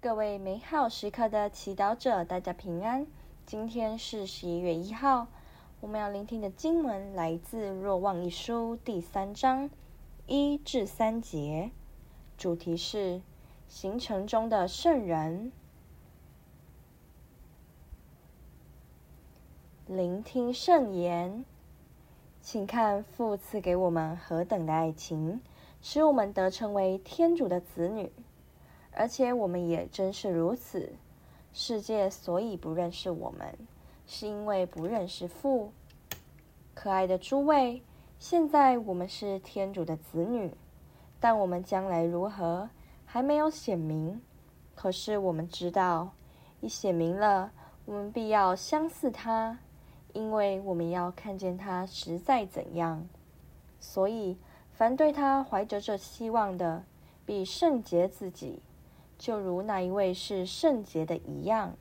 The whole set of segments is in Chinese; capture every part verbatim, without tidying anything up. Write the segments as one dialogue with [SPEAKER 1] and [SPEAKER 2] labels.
[SPEAKER 1] 各位美好时刻的祈祷者，大家平安。今天是十一月一号，我们要聆听的经文来自《若望一书》第三章一至三节，主题是行程中的圣人。聆听圣言，请看父赐给我们何等的爱情，使我们得成为天主的子女。而且我们也真是如此，世界所以不认识我们，是因为不认识父。可爱的诸位，现在我们是天主的子女，但我们将来如何，还没有显明。可是我们知道，一显明了，我们必要相似他，因为我们要看见他实在怎样。所以，凡对他怀着这希望的，必圣洁自己，就如那一位是圣洁的一样。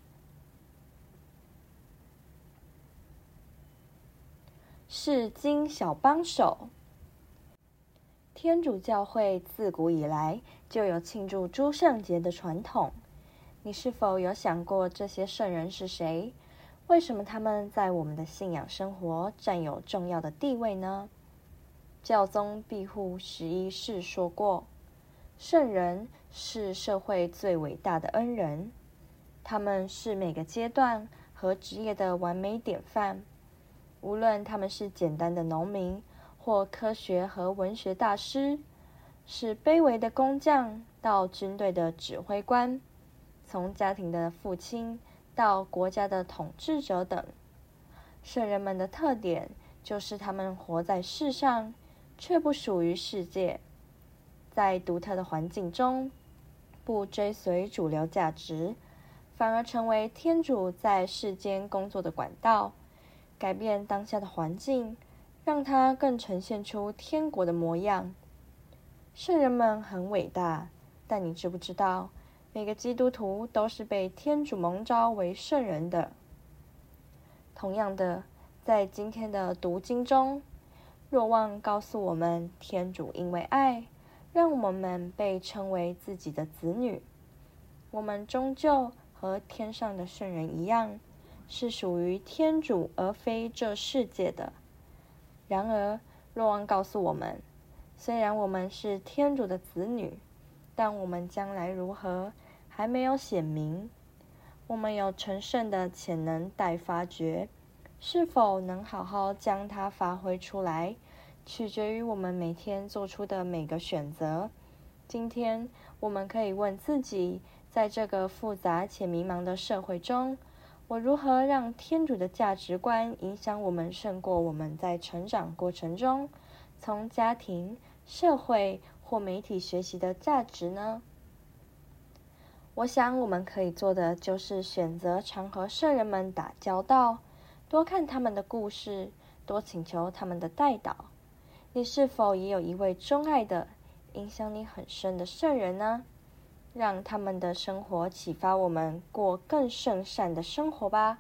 [SPEAKER 1] 是经小帮手。天主教会自古以来就有庆祝诸圣节的传统。你是否有想过这些圣人是谁？为什么他们在我们的信仰生活占有重要的地位呢？教宗庇护十一世说过，圣人是社会最伟大的恩人，他们是每个阶段和职业的完美典范。无论他们是简单的农民，或科学和文学大师，是卑微的工匠到军队的指挥官，从家庭的父亲到国家的统治者等，圣人们的特点就是他们活在世上，却不属于世界。在独特的环境中，不追随主流价值，反而成为天主在世间工作的管道，改变当下的环境，让它更呈现出天国的模样。圣人们很伟大，但你知不知道，每个基督徒都是被天主蒙召为圣人的。同样的，在今天的读经中，若望告诉我们，天主因为爱，让我们被称为自己的子女。我们终究和天上的圣人一样，是属于天主而非这世界的。然而，若望告诉我们，虽然我们是天主的子女，但我们将来如何，还没有显明。我们有成圣的潜能待发掘，是否能好好将它发挥出来，取决于我们每天做出的每个选择。今天，我们可以问自己，在这个复杂且迷茫的社会中，我如何让天主的价值观影响我们胜过我们在成长过程中从家庭、社会或媒体学习的价值呢？我想我们可以做的就是选择常和圣人们打交道，多看他们的故事，多请求他们的代祷。你是否也有一位钟爱的、影响你很深的圣人呢？让他们的生活启发我们过更圣善的生活吧。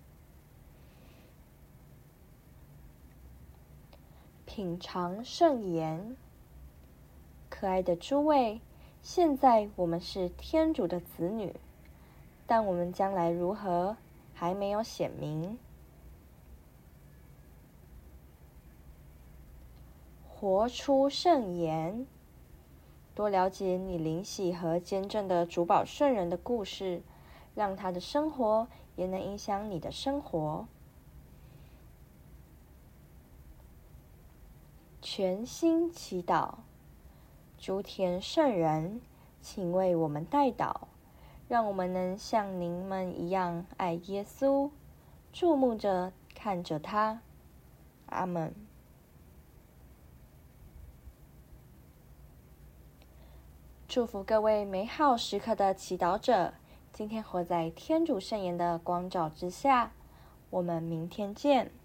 [SPEAKER 1] 品尝圣言。可爱的诸位，现在我们是天主的子女，但我们将来如何，还没有显明。活出圣言。多了解你灵洗和坚正的主保圣人的故事，让他的生活也能影响你的生活。全心祈祷。诸天圣人，请为我们代祷，让我们能像您们一样爱耶稣，注目着看着他。阿们。祝福各位美好时刻的祈祷者，今天活在天主圣言的光照之下。我们明天见。